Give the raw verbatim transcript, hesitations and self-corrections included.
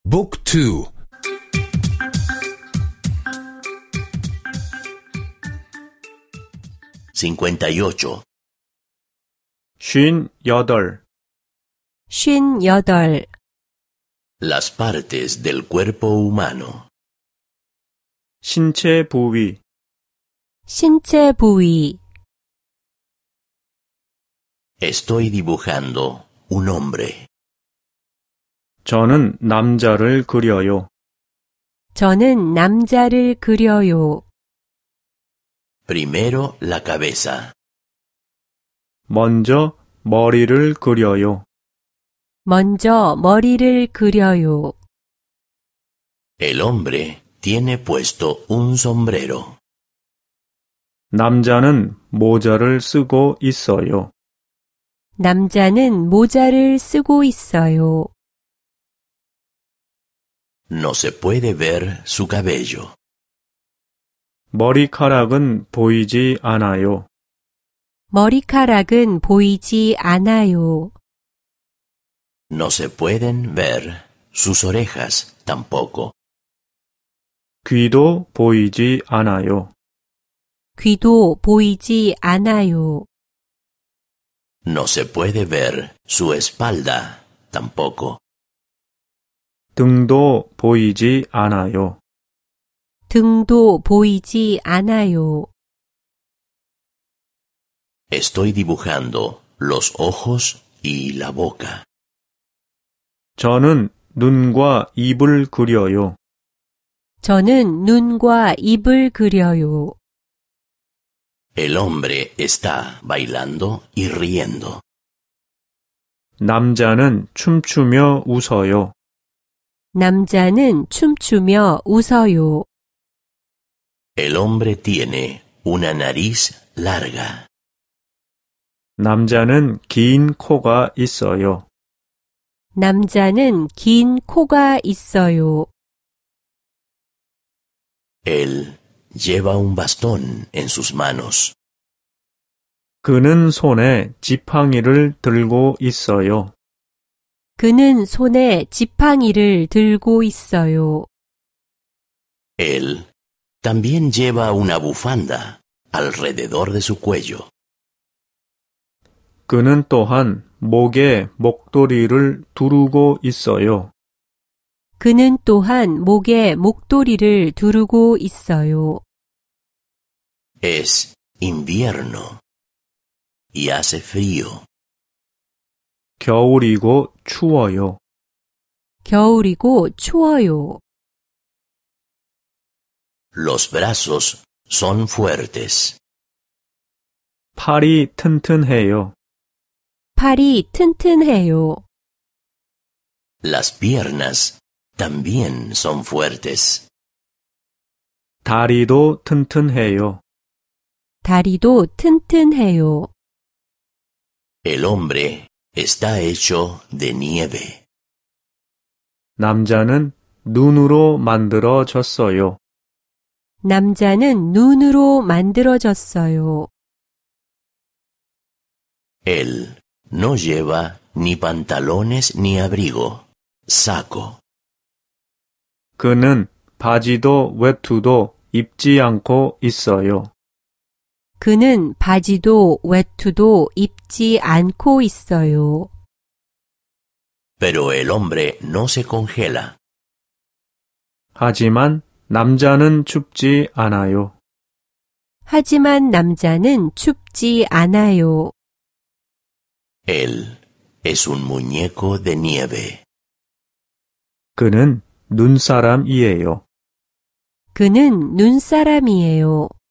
Book two. cincuenta y ocho. 쉰 여덟. 쉰 여덟. Las partes del cuerpo humano. 신체 부위. 신체 부위. Estoy dibujando un hombre. 저는 남자를 그려요. 저는 남자를 그려요. Primero la cabeza. 먼저 머리를 그려요. 먼저 머리를 그려요. El hombre tiene puesto un sombrero. 남자는 모자를 쓰고 있어요. 남자는 모자를 쓰고 있어요. No se puede ver su cabello. 머리카락은 보이지 않아요. 머리카락은 보이지 않아요. No se pueden ver sus orejas tampoco. 귀도 보이지 않아요. 귀도 보이지 않아요. No se puede ver su espalda tampoco. 등도 보이지 않아요. 등도 보이지 않아요. Estoy dibujando los ojos y la boca. 저는 눈과 입을 그려요. 저는 눈과 입을 그려요. El hombre está bailando y riendo. 남자는 춤추며 웃어요. 남자는 춤추며 웃어요. El hombre tiene una nariz larga. 남자는 긴 코가 있어요. 남자는 긴 코가 있어요. Él lleva un bastón en sus manos. 그는 손에 지팡이를 들고 있어요. 그는 손에 지팡이를 들고 있어요. Él también lleva una bufanda alrededor de su cuello. 그는 또한 목에 목도리를 두르고 있어요. 그는 또한 목에 목도리를 두르고 있어요. Es invierno y hace frío. 겨울이고 추워요. 겨울이고 추워요. Los brazos son fuertes. 팔이 튼튼해요. 팔이 튼튼해요. Las piernas también son fuertes. 다리도 튼튼해요. 다리도 튼튼해요. El hombre está hecho de nieve. 남자는 눈으로 만들어졌어요. 남자는 눈으로 만들어졌어요. Él no lleva ni pantalones ni abrigo, saco. 그는 바지도 외투도 입지 않고 있어요. 그는 바지도 외투도 입지 않고 있어요. Pero el hombre no se congela. 하지만 남자는 춥지 않아요. 하지만 남자는 춥지 않아요. Él es un muñeco de nieve. 그는 눈사람이에요. 그는 눈사람이에요.